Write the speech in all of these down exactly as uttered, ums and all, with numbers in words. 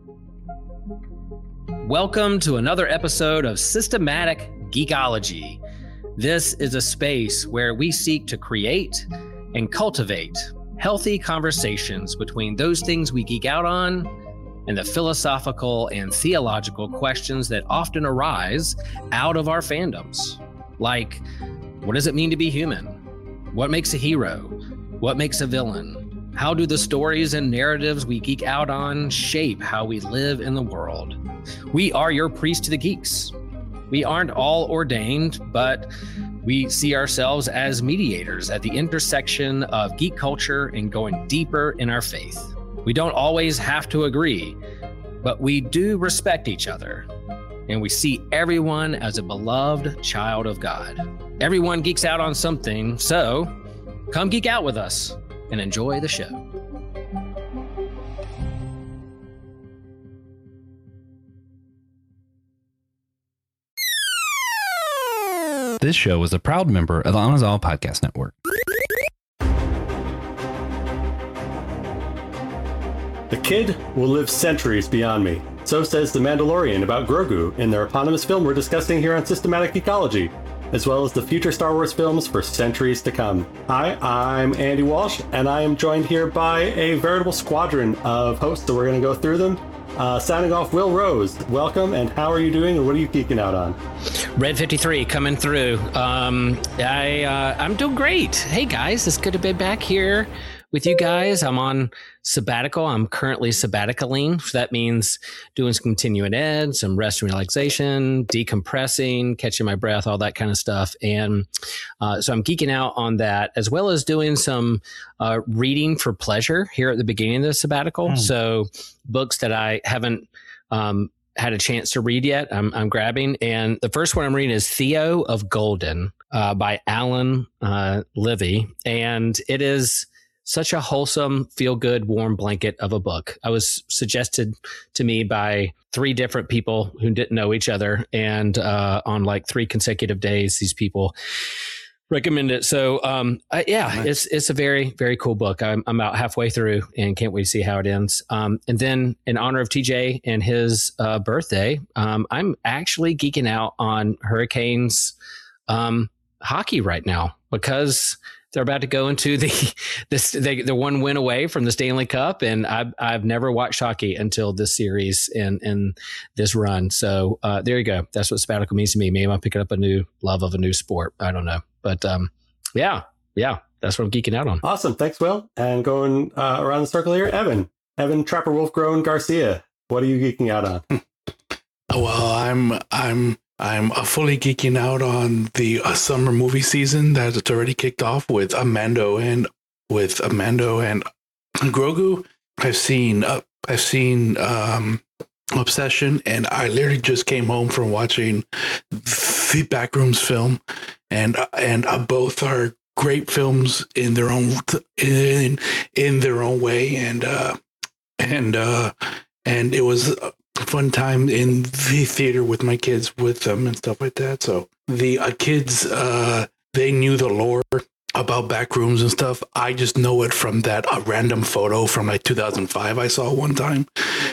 Welcome to another episode of Systematic Geekology. This is a space where we seek to create and cultivate healthy conversations between those things we geek out on and the philosophical and theological questions that often arise out of our fandoms. Like, what does it mean to be human? What makes a hero? What makes a villain? How do the stories and narratives we geek out on shape how we live in the world? We are your priest to the geeks. We aren't all ordained, but we see ourselves as mediators at the intersection of geek culture and going deeper in our faith. We don't always have to agree, but we do respect each other, and we see everyone as a beloved child of God. Everyone geeks out on something, so come geek out with us and enjoy the show. This show is a proud member of the Anazal Podcast Network. The kid will live centuries beyond me. So says The Mandalorian about Grogu in their eponymous film we're discussing here on Systematic Geekology, as well as the future Star Wars films for centuries to come. Hi, I'm Andy Walsh, and I am joined here by a veritable squadron of hosts, so we're going to go through them. Uh, signing off, Will Rose. Welcome, and how are you doing, and what are you geeking out on? Red fifty-three coming through. Um, I, uh, I'm doing great. Hey, guys, it's good to be back here with you guys. I'm on sabbatical. I'm currently sabbaticaling. So that means doing some continuing ed, some rest and relaxation, decompressing, catching my breath, all that kind of stuff. And uh, so I'm geeking out on that, as well as doing some uh, reading for pleasure here at the beginning of the sabbatical. Mm. So books that I haven't um, had a chance to read yet, I'm, I'm grabbing. And the first one I'm reading is Theo of Golden uh, by Alan uh, Livy. And it is such a wholesome, feel-good, warm blanket of a book. I was suggested to me by three different people who didn't know each other, and uh, on like three consecutive days, these people recommend it. So, um, I, yeah, nice. it's it's a very, very cool book. I'm, I'm about halfway through and can't wait to see how it ends. Um, and then, in honor of T J and his uh, birthday, um, I'm actually geeking out on Hurricanes um, hockey right now because they're about to go into the this they, they're one win away from the Stanley Cup, and I've I've never watched hockey until this series and and this run. So uh, there you go. That's what sabbatical means to me. Maybe I'm picking up a new love of a new sport. I don't know, but um, yeah, yeah, that's what I'm geeking out on. Awesome, thanks, Will. And going uh, around the circle here, Evan, Evan Trapper Wolf Grown Garcia. What are you geeking out on? Well, I'm I'm. I'm uh, fully geeking out on the uh, summer movie season that it's already kicked off with Amando and with Amando and Grogu. I've seen uh, I've seen um, Obsession, and I literally just came home from watching the Backrooms film, and uh, and uh, both are great films in their own in in their own way, and uh, and uh, and it was Uh, fun time in the theater with my kids with them and stuff like that. So the uh, kids, uh, they knew the lore about Backrooms and stuff. I just know it from that uh, random photo from like two thousand five I saw one time.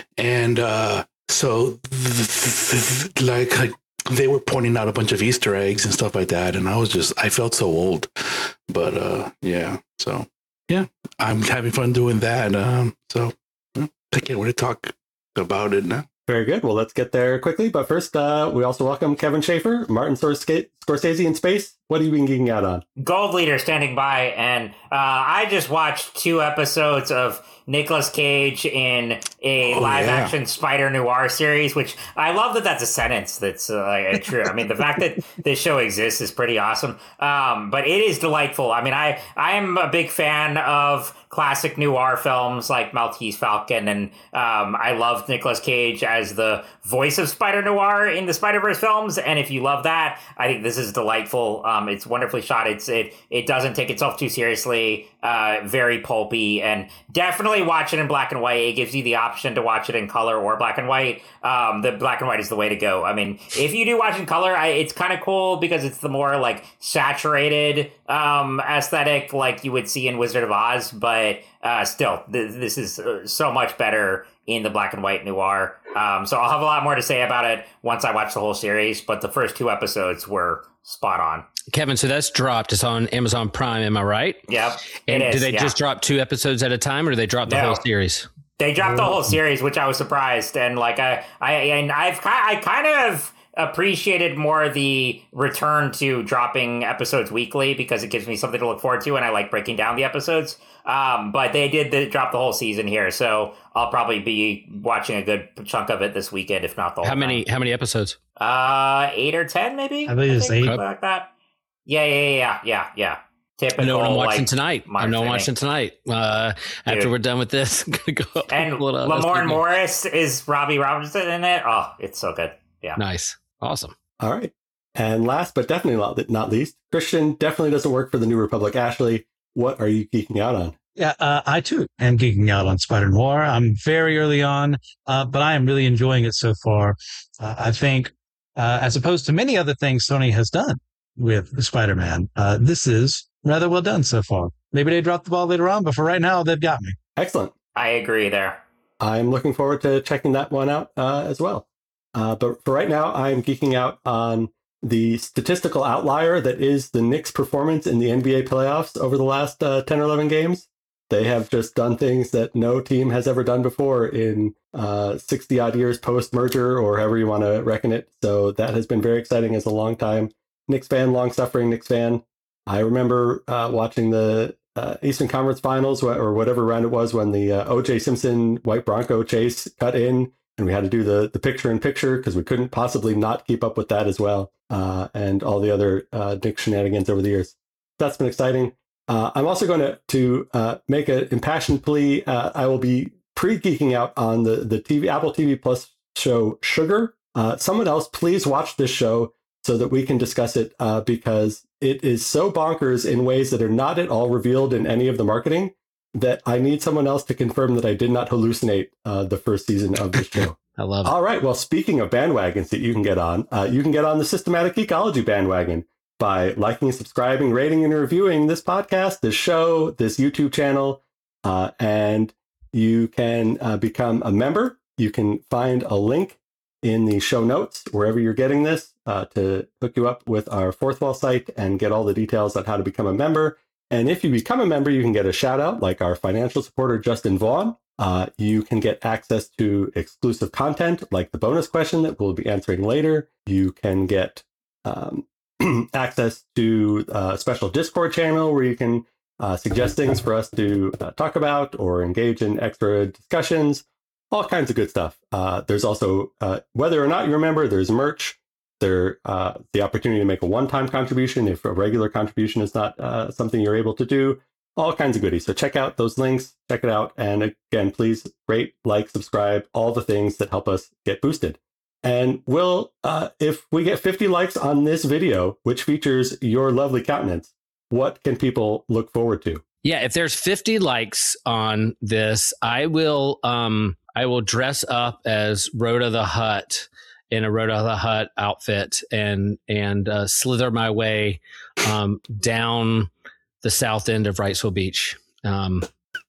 And uh, so th- th- th- like, like they were pointing out a bunch of Easter eggs and stuff like that. And I was just, I felt so old, but uh, yeah. So yeah, I'm having fun doing that. Um, so yeah, I can't wait to talk about it now. Very good. Well, let's get there quickly. But first, uh, we also welcome Kevin Schaefer, Martin Scorsese in space. What have you been geeking out on? Gold Leader standing by. And uh, I just watched two episodes of Nicolas Cage in a oh, live-action yeah. Spider Noir series, which I love that that's a sentence that's uh, true. I mean, the fact that this show exists is pretty awesome. Um, but it is delightful. I mean, I, I am a big fan of classic noir films like Maltese Falcon, and um, I loved Nicolas Cage as the voice of Spider Noir in the Spider-Verse films. And if you love that, I think this is delightful. Um, it's wonderfully shot. It's it it doesn't take itself too seriously. Uh, very pulpy, and definitely watch it in black and white. It gives you the option to watch it in color or black and white. Um, the black and white is the way to go. I mean, if you do watch in color, I, it's kind of cool because it's the more like saturated um, aesthetic like you would see in Wizard of Oz. But uh, still, th- this is uh, so much better in the black and white noir. Um, so I'll have a lot more to say about it once I watch the whole series. But the first two episodes were spot on. Kevin, so that's dropped. It's on Amazon Prime. Am I right? Yep. And it is, do they yeah. just drop two episodes at a time, or do they drop the No. whole series? They dropped the whole series, which I was surprised, and like I, I, and I've, I kind of appreciated more the return to dropping episodes weekly because it gives me something to look forward to, and I like breaking down the episodes. Um, but they did the, drop the whole season here, so I'll probably be watching a good chunk of it this weekend, if not the whole. How many? time. How many episodes? Uh, eight or ten, maybe. I believe it's eight. something like that. Yeah, yeah, yeah, yeah, yeah. Typical. I know what I'm watching like, tonight. I know I'm watching tonight. Uh, after Dude. we're done with this, I'm gonna go. And pull it up. Lamorne Morris is Robbie Robertson in it. Oh, it's so good. Yeah. Nice, awesome. All right. And last but definitely not, not least, Christian definitely doesn't work for the New Republic. Ashley, what are you geeking out on? Yeah, uh, I too am geeking out on Spider Noir. I'm very early on, uh, but I am really enjoying it so far. Uh, I think, uh, as opposed to many other things Sony has done with Spider-Man, uh, this is rather well done so far. Maybe they drop the ball later on, but for right now, they've got me. Excellent. I agree there. I'm looking forward to checking that one out uh, as well. Uh, but for right now, I'm geeking out on the statistical outlier that is the Knicks' performance in the N B A playoffs over the last uh, ten or eleven games. They have just done things that no team has ever done before in uh, sixty odd years post-merger, or however you want to reckon it. So that has been very exciting as a long-time Knicks fan, long-suffering Knicks fan. I remember uh, watching the uh, Eastern Conference Finals, or whatever round it was, when the uh, O J Simpson White Bronco chase cut in, and we had to do the, the picture-in-picture because we couldn't possibly not keep up with that as well, uh, and all the other uh, Knicks shenanigans over the years. That's been exciting. Uh, I'm also going to to uh, make an impassioned plea. Uh, I will be pre-geeking out on the, the T V Apple T V Plus show Sugar. Uh, someone else, please watch this show so that we can discuss it, uh, because it is so bonkers in ways that are not at all revealed in any of the marketing that I need someone else to confirm that I did not hallucinate uh, the first season of this show. I love it. All right. Well, speaking of bandwagons that you can get on, uh, you can get on the Systematic Ecology bandwagon by liking, subscribing, rating, and reviewing this podcast, this show, this YouTube channel. Uh, and you can uh, become a member. You can find a link in the show notes, wherever you're getting this, uh, to hook you up with our Fourth Wall site and get all the details on how to become a member. And if you become a member, you can get a shout out like our financial supporter, Justin Vaughn. Uh, you can get access to exclusive content like the bonus question that we'll be answering later. You can get um, access to a special Discord channel where you can uh, suggest things for us to uh, talk about or engage in extra discussions, all kinds of good stuff. Uh, there's also, uh, whether or not you remember, there's merch. There, uh, the opportunity to make a one-time contribution if a regular contribution is not uh, something you're able to do. All kinds of goodies. So check out those links, check it out. And again, please rate, like, subscribe, all the things that help us get boosted. And Will, uh, if we get fifty likes on this video, which features your lovely countenance, what can people look forward to? Yeah, if there's fifty likes on this, I will um I will dress up as Rhoda the Hutt in a Rhoda the Hutt outfit and and uh, slither my way um, down the south end of Wrightsville Beach. Um,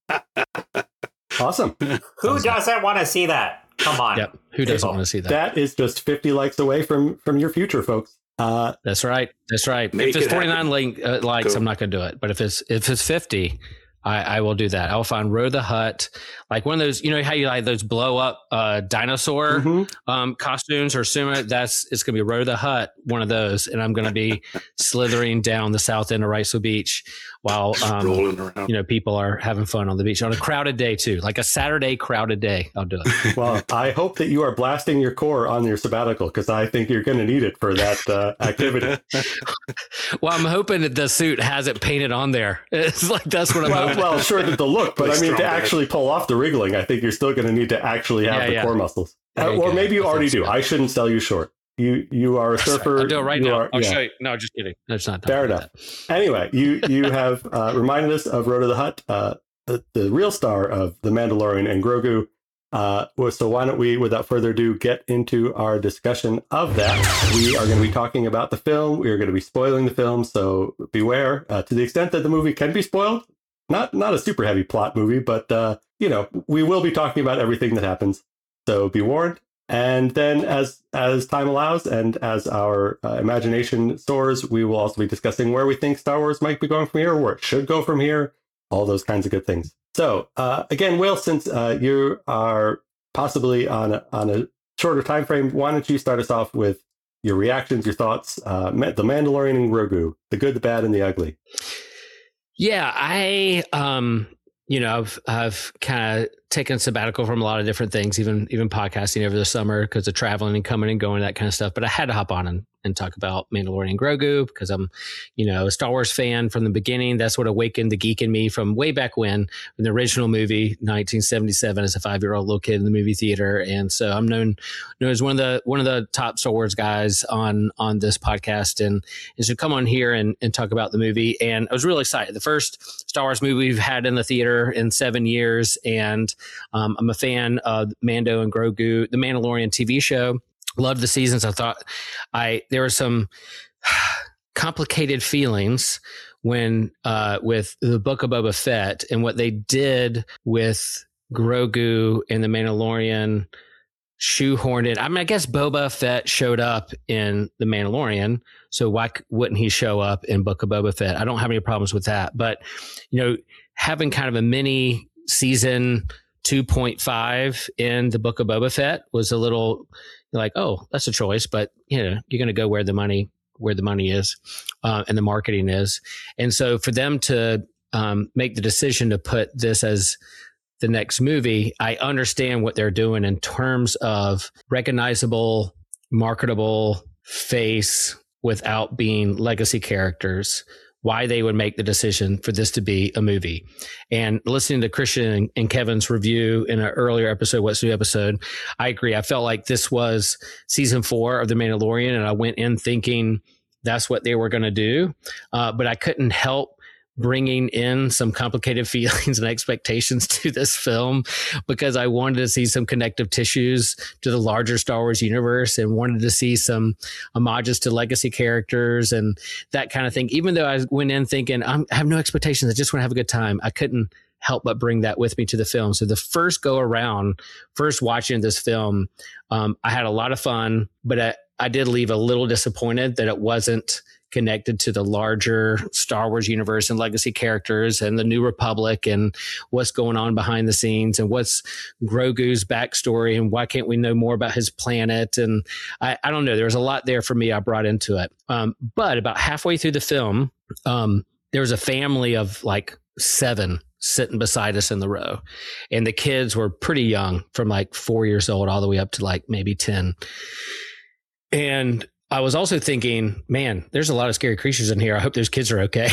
Awesome. Who doesn't want to see that? Come on. Yep. Who doesn't want to see that? That is just fifty likes away from from your future, folks. Uh, That's right. That's right. Make If it's it forty-nine link, uh, likes, Go. I'm not going to do it. But if it's if it's fifty, I, I will do that. I will find Rhoda the Hutt, like one of those. You know how you like those blow up uh, dinosaur mhm. um, costumes or sumo? That's it's going to be Rhoda the Hutt, one of those, and I'm going to be slithering down the south end of Wrightsville Beach while um, rolling around. you know people are having fun on the beach on a crowded day too, like a Saturday crowded day. I'll do it. Well, I hope that you are blasting your core on your sabbatical, because I think you're going to need it for that uh, activity. Well, I'm hoping that the suit has it painted on there. It's like that's what I'm Well, hoping. well, sure, the look, but Like I mean, to strong actually pull off the wriggling, I think you're still going to need to actually have Yeah, the yeah. core muscles. There Uh, you or go. maybe you I already think do. so. I shouldn't sell you short. You you are a surfer. I'll do it right you now. are- I'll yeah. show you. No, just kidding. That's not Fair don't do enough. Anyway, you you have uh, reminded us of Rhoda the Hutt, uh, the, the real star of The Mandalorian and Grogu. Uh, well, so why don't we, without further ado, get into our discussion of that. We are going to be talking about the film. We are going to be spoiling the film, so beware. Uh, to the extent that the movie can be spoiled, not not a super heavy plot movie, but uh, you know, we will be talking about everything that happens. So be warned. And then as as time allows and as our uh, imagination soars, we will also be discussing where we think Star Wars might be going from here, or where it should go from here, all those kinds of good things. So uh, again, Will, since uh, you are possibly on a, on a shorter time frame, why don't you start us off with your reactions, your thoughts, uh, The Mandalorian and Grogu, the good, the bad, and the ugly. Yeah, I, um, you know, I've I've kind of taken sabbatical from a lot of different things, even even podcasting over the summer because of traveling and coming and going, that kind of stuff. But I had to hop on and, and talk about Mandalorian and Grogu because I'm, you know, a Star Wars fan from the beginning. That's what awakened the geek in me from way back when, in the original movie, nineteen seventy-seven, as a five-year-old little kid in the movie theater. And so I'm known, known as one of the one of the top Star Wars guys on on this podcast, and and so come on here and, and talk about the movie. And I was really excited. The first Star Wars movie we've had in the theater in seven years, and um, I'm a fan of Mando and Grogu, the Mandalorian T V show. Loved the seasons. I thought I there were some complicated feelings when uh, with the Book of Boba Fett and what they did with Grogu and the Mandalorian shoehorned in. I mean, I guess Boba Fett showed up in the Mandalorian, so why wouldn't he show up in Book of Boba Fett? I don't have any problems with that, but you know, having kind of a mini season two point five in the Book of Boba Fett was a little like, oh, that's a choice, but you know, you're going to go where the money, where the money is, uh, and the marketing is. And so for them to um, make the decision to put this as the next movie, I understand what they're doing in terms of recognizable, marketable face without being legacy characters, why they would make the decision for this to be a movie. And listening to Christian and, and Kevin's review in an earlier episode, What's New episode, I agree. I felt like this was season four of The Mandalorian, and I went in thinking that's what they were going to do. Uh, but I couldn't help bringing in some complicated feelings and expectations to this film because I wanted to see some connective tissues to the larger Star Wars universe and wanted to see some homages to legacy characters and that kind of thing. Even though I went in thinking, I'm, I have no expectations, I just want to have a good time, I couldn't help but bring that with me to the film. So the first go around, first watching this film, um, I had a lot of fun, but I, I did leave a little disappointed that it wasn't connected to the larger Star Wars universe and legacy characters and the New Republic and what's going on behind the scenes and what's Grogu's backstory and why can't we know more about his planet? And I, I don't know. There was a lot there for me I brought into it. Um, but about halfway through the film, um, there was a family of like seven sitting beside us in the row. And the kids were pretty young, from like four years old all the way up to like maybe ten. And I was also thinking, man, there's a lot of scary creatures in here. I hope those kids are okay.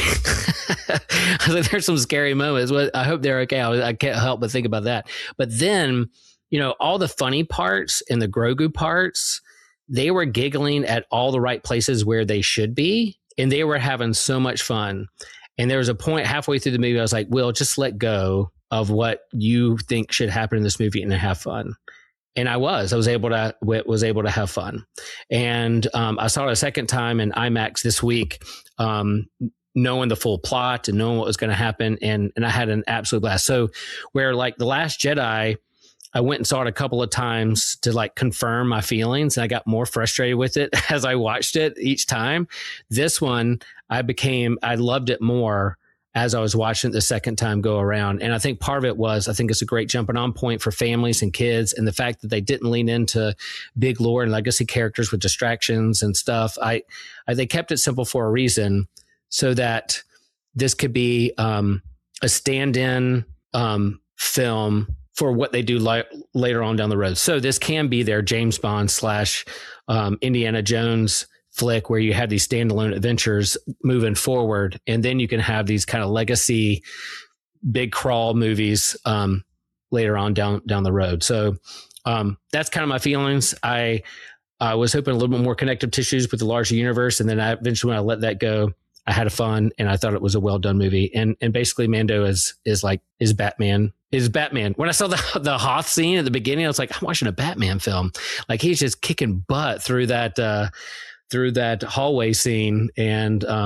I was like, there's some scary moments. I hope they're okay. I, I can't help but think about that. But then, you know, all the funny parts and the Grogu parts, they were giggling at all the right places where they should be. And they were having so much fun. And there was a point halfway through the movie, I was like, Will, just let go of what you think should happen in this movie and have fun. And I was, I was able to, was able to have fun. And um, I saw it a second time in IMAX this week, um, knowing the full plot and knowing what was going to happen. And, and I had an absolute blast. So where like The Last Jedi, I went and saw it a couple of times to like confirm my feelings. And I got more frustrated with it as I watched it each time. This one, I became, I loved it more as I was watching it the second time go around. And I think part of it was, I think it's a great jumping on point for families and kids. And the fact that they didn't lean into big lore and legacy characters with distractions and stuff. I, I they kept it simple for a reason so that this could be um, a stand-in um, film for what they do li- later on down the road. So this can be their James Bond slash um, Indiana Jones flick where you have these standalone adventures moving forward, and then you can have these kind of legacy big crawl movies um, later on down down the road. So um, that's kind of my feelings. I I was hoping a little bit more connective tissues with the larger universe, and then I eventually when I let that go, I had fun, and I thought it was a well done movie. And and basically, Mando is is like is Batman. Is Batman. When I saw the the Hoth scene at the beginning, I was like, I'm watching a Batman film. Like he's just kicking butt through that. Uh, through that hallway scene. And um,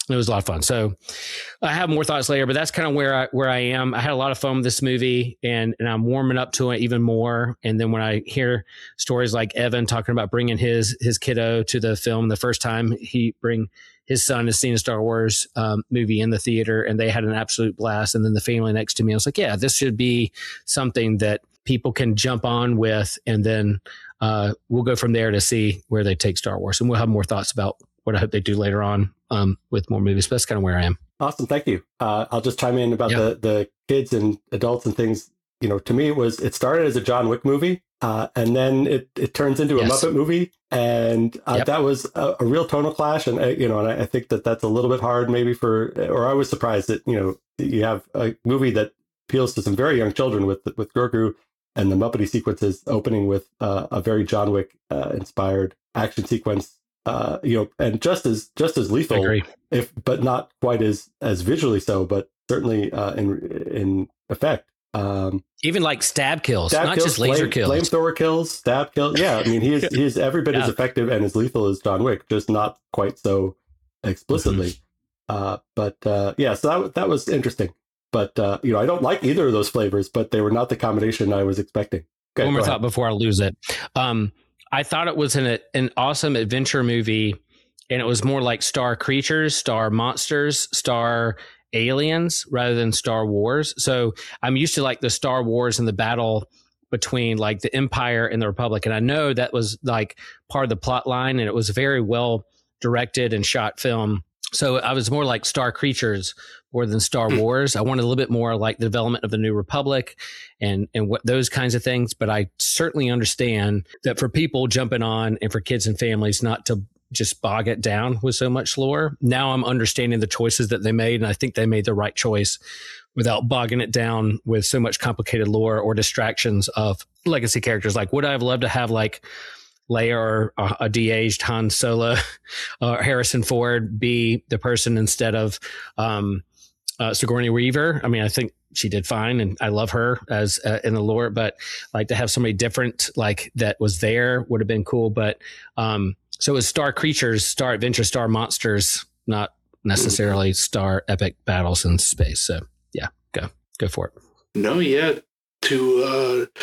It was a lot of fun. So I have more thoughts later, but that's kind of where I where I am. I had a lot of fun with this movie, and and I'm warming up to it even more. And then when I hear stories like Evan talking about bringing his his kiddo to the film the first time he bring his son has seen a Star Wars um, movie in the theater, and they had an absolute blast. And then the family next to me, I was like, yeah, this should be something that people can jump on with, and then uh, we'll go from there to see where they take Star Wars. And we'll have more thoughts about what I hope they do later on um, with more movies. But that's kind of where I am. Awesome. Thank you. Uh, I'll just chime in about yeah. the, the kids and adults and things. You know, to me, it was, it started as a John Wick movie, uh, and then it, it turns into a yes. Muppet movie. And uh, yep. that was a, a real tonal clash. And, uh, you know, and I, I think that that's a little bit hard maybe for, or I was surprised that, you know, you have a movie that appeals to some very young children with, with Grogu, and the Muppety sequences opening with uh, a very John Wick uh, inspired action sequence. Uh, you know, and just as just as lethal, if but not quite as as visually so, but certainly uh, in in effect. Um, Even like stab kills, stab not kills, just laser flame, kills, flamethrower kills, stab kills. Yeah, I mean, he is he is every bit yeah. as effective and as lethal as John Wick, just not quite so explicitly. Mm-hmm. Uh, but uh, yeah, so that that was interesting. But uh, you know, I don't like either of those flavors, but they were not the combination I was expecting. Okay, One more thought ahead. before I lose it. Um, I thought it was an an awesome adventure movie, and it was more like Star Creatures, Star Monsters, Star Aliens rather than Star Wars. So I'm used to like the Star Wars and the battle between like the Empire and the Republic, and I know that was like part of the plot line, and it was a very well directed and shot film. So I was more like Star Creatures more than Star Wars. I wanted a little bit more like the development of the New Republic and and what those kinds of things. But I certainly understand that for people jumping on and for kids and families not to just bog it down with so much lore. Now I'm understanding the choices that they made, and I think they made the right choice without bogging it down with so much complicated lore or distractions of legacy characters. Like, would I have loved to have like Leia or a, a de-aged Han Solo or Harrison Ford be the person instead of um, uh, Sigourney Weaver? I mean, I think she did fine, and I love her as uh, in the lore, but like to have somebody different like that was there would have been cool. But um, so it was Star Creatures, Star Adventure, Star Monsters, not necessarily Star Epic Battles in space. So yeah, go go for it. No, yeah. To uh,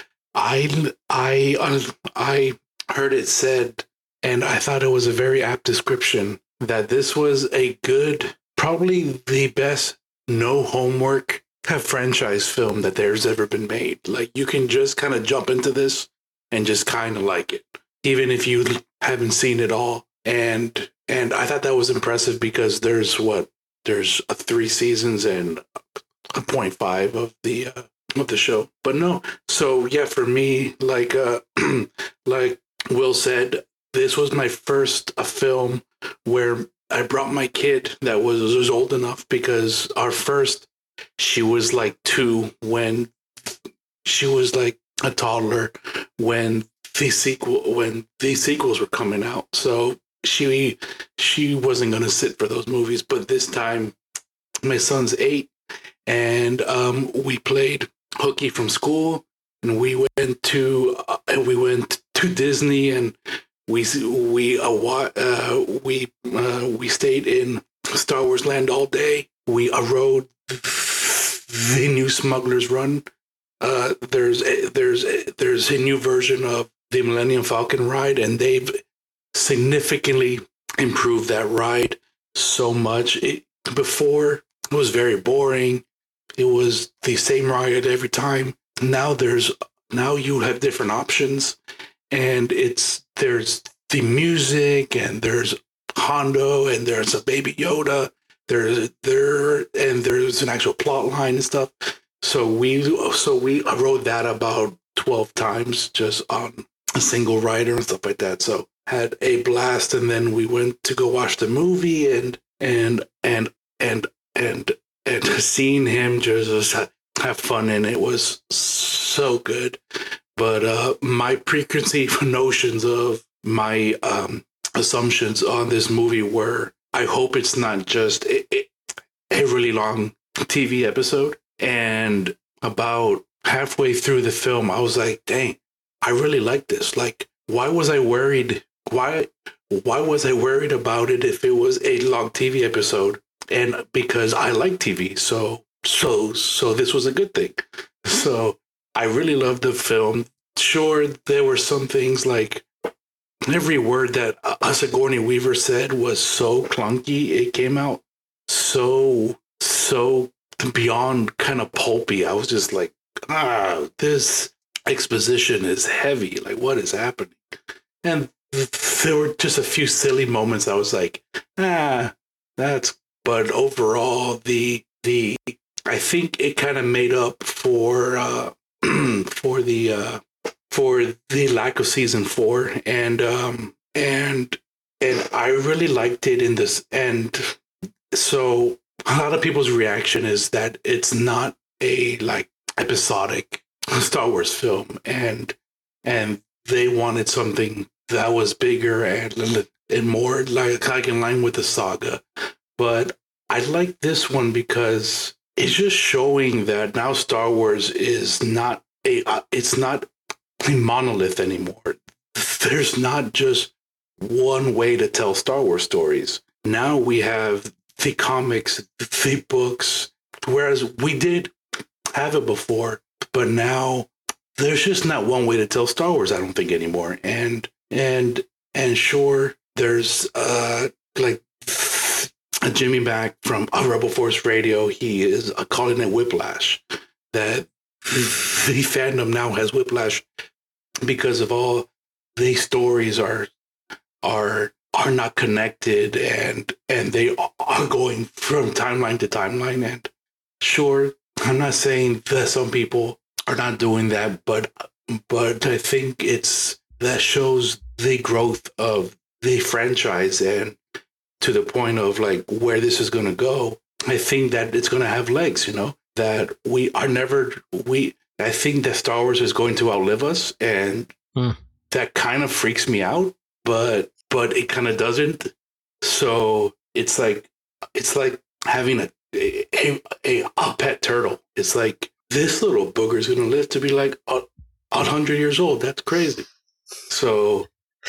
I I I heard it said, and I thought it was a very apt description, that this was a good, probably the best no homework franchise film that there's ever been made. Like, you can just kind of jump into this and just kind of like it, even if you haven't seen it all. And and I thought that was impressive because there's what there's a three seasons and a point five of the uh, of the show. But no, so yeah, for me, like uh, like Will said, this was my first a film where I brought my kid that was was old enough, because our first, she was like two when she was like a toddler when the sequel when these sequels were coming out. So she she wasn't gonna sit for those movies. But this time, my son's eight, and um, we played hooky from school, and we went to uh, we went to Disney, and we we uh, uh, we uh, we stayed in Star Wars Land all day. We uh, rode the new Smuggler's Run. Uh, there's a, there's a, there's a new version of the Millennium Falcon ride, and they've significantly improved that ride so much. It, before, it was very boring. It was the same ride every time. Now there's now you have different options, and it's there's the music, and there's Hondo, and there's a Baby Yoda. There's there and there's an actual plot line and stuff. So we so we rode that about twelve times just on a single rider and stuff like that. So had a blast, and then we went to go watch the movie, and and and and and and seeing him just have fun, and it was so good. But uh, my preconceived notions of my um, assumptions on this movie were, I hope it's not just a, a really long T V episode. And about halfway through the film, I was like, dang, I really like this. Like, why was I worried? Why, why was I worried about it if it was a long T V episode? and because I like T V, so so so this was a good thing. So I really loved the film. Sure, there were some things like every word that uh, Sigourney Weaver said was so clunky. It came out so so beyond kind of pulpy. I was just like, ah, this exposition is heavy. Like, what is happening? And th- there were just a few silly moments. I was like, ah, that's. But overall, the the I think it kind of made up for uh, for the uh, for the lack of season four, and um, and and I really liked it in this. And so a lot of people's reaction is that it's not a like episodic Star Wars film, and and they wanted something that was bigger and and more like like in line with the saga. But I like this one because it's just showing that now Star Wars is not a uh, it's not a monolith anymore. There's not just one way to tell Star Wars stories. Now we have the comics, the books, whereas we did have it before, but now there's just not one way to tell Star Wars, I don't think, anymore. And and and sure, there's uh like Jimmy Mack from Rebel Force Radio, he is uh, calling it whiplash. That the fandom now has whiplash because of all these stories are are are not connected, and and they are going from timeline to timeline. And sure, I'm not saying that some people are not doing that, but but I think it's that shows the growth of the franchise, and to the point of like where this is going to go. I think that it's going to have legs, you know, that we are never, we, I think that Star Wars is going to outlive us, and hmm. that kind of freaks me out, but, but it kind of doesn't. So it's like, it's like having a, a, a, a pet turtle. It's like, this little booger is going to live to be like a, a hundred years old. That's crazy. So,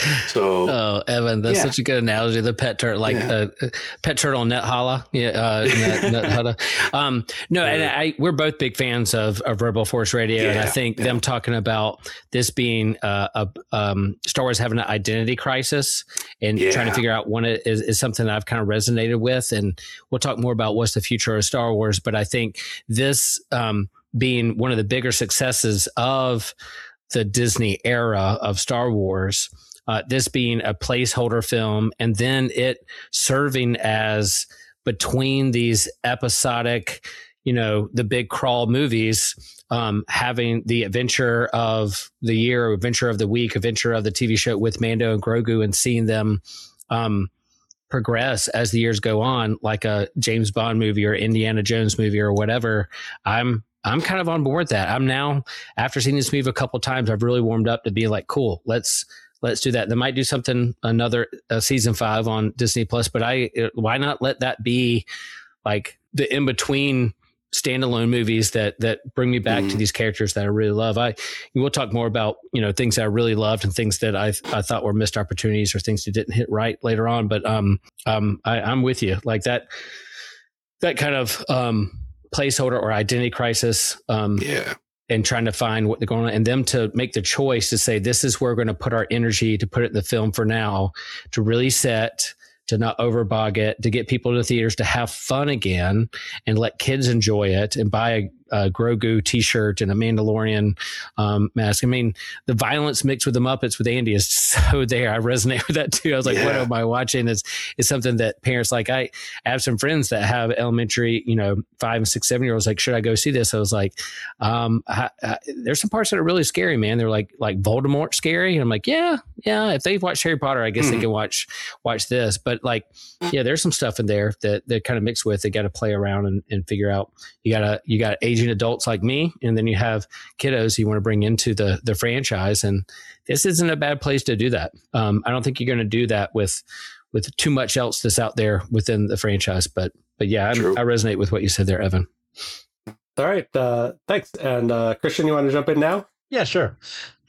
So, oh, Evan, that's yeah. such a good analogy. The pet turtle, like yeah. uh, pet turtle net holla, yeah, uh, net, net holla. Um, no, yeah. and I we're both big fans of, of Rebel Force Radio, yeah. and I think yeah. them talking about this being uh, a um, Star Wars having an identity crisis and yeah. trying to figure out when it is, is something that I've kind of resonated with, and we'll talk more about what's the future of Star Wars. But I think this um, being one of the bigger successes of the Disney era of Star Wars. Uh, this being a placeholder film, and then it serving as between these episodic, you know, the big crawl movies, um, having the adventure of the year, adventure of the week, adventure of the T V show with Mando and Grogu, and seeing them um, progress as the years go on, like a James Bond movie or Indiana Jones movie or whatever. I'm I'm kind of on board with that. I'm now, after seeing this movie a couple of times, I've really warmed up to be like, cool, let's Let's do that. They might do something, another uh, season five on Disney Plus, but I, why not let that be like the in between standalone movies that, that bring me back mm. to these characters that I really love. I, we'll talk more about, you know, things that I really loved and things that I I thought were missed opportunities or things that didn't hit right later on. But, um, um, I, I'm with you, like that, that kind of, um, placeholder or identity crisis. Um, yeah. And trying to find what they're going on, and them to make the choice to say, this is where we're going to put our energy to put it in the film for now, to really set, to not overbog it, to get people to the theaters, to have fun again and let kids enjoy it and buy a, a Grogu t-shirt and a Mandalorian um, mask. I mean, the violence mixed with the Muppets with Andy is so there. I resonate with that too. I was like, yeah. what am I watching? Is is something that parents like, I have some friends that have elementary, you know, five and six, seven year olds like, should I go see this? I was like, um, I, I, there's some parts that are really scary, man. They're like, like Voldemort scary. And I'm like, yeah, yeah. If they've watched Harry Potter, I guess mm-hmm. they can watch, watch this. But like, yeah, there's some stuff in there that that kind of mixed with. They got to play around and, and figure out. You gotta, you got aging adults like me, and then you have kiddos you want to bring into the the franchise. And this isn't a bad place to do that. Um, I don't think you're going to do that with with too much else that's out there within the franchise. But but yeah, I resonate with what you said there, Evan. All right, uh, thanks. And uh, Christian, you want to jump in now? Yeah, sure.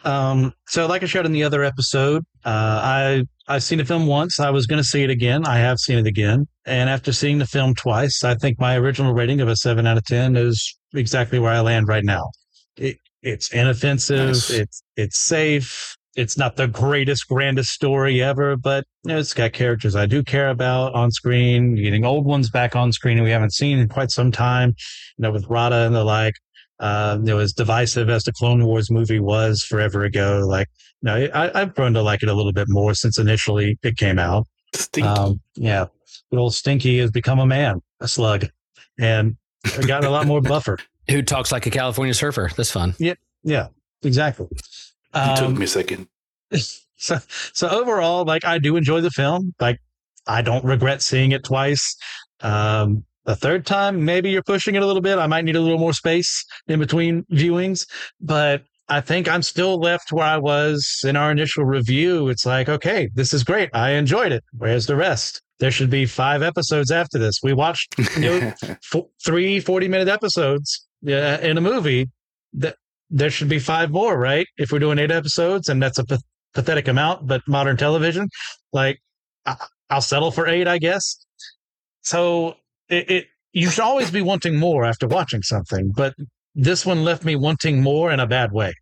Um, so like I shared in the other episode, uh, I, I've seen the film once. I was going to see it again. I have seen it again. And after seeing the film twice, I think my original rating of a seven out of ten is exactly where I land right now. It, it's inoffensive. Nice. It's, it's safe. It's not the greatest, grandest story ever, but you know, it's got characters I do care about on screen, getting old ones back on screen we haven't seen in quite some time, you know, with Rada and the like. Uh, you know, as divisive as the Clone Wars movie was forever ago, like, you know, I, I've grown to like it a little bit more since initially it came out. Stinky. Um, yeah. Good old Stinky has become a man, a slug, and gotten a lot more buffer. Who talks like a California surfer. That's fun. Yeah. Yeah, exactly. It Um, took me a second. So, so overall, like, I do enjoy the film. Like, I don't regret seeing it twice. Um, the third time, maybe you're pushing it a little bit. I might need a little more space in between viewings, but I think I'm still left where I was in our initial review. It's like, okay, this is great. I enjoyed it. Where's the rest? There should be five episodes after this. We watched you know, f- three forty-minute episodes uh, in a movie. That there should be five more, right? If we're doing eight episodes, and that's a p- pathetic amount, but modern television, like, I- I'll settle for eight, I guess. So it, it you should always be wanting more after watching something, but this one left me wanting more in a bad way.